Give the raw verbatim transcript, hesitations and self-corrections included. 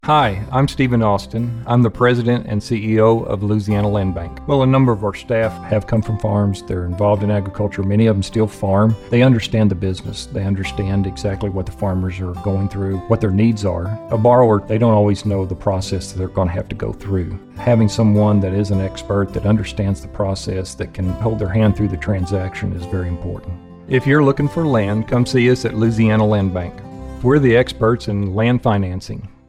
Hi, I'm Stephen Austin. I'm the president and C E O of Louisiana Land Bank. Well, a number of our staff have come from farms. They're involved in agriculture. Many of them still farm. They understand the business. They understand exactly what the farmers are going through, what their needs are. A borrower, they don't always know the process that they're going to have to go through. Having someone that is an expert, that understands the process, that can hold their hand through the transaction is very important. If you're looking for land, come see us at Louisiana Land Bank. We're the experts in land financing.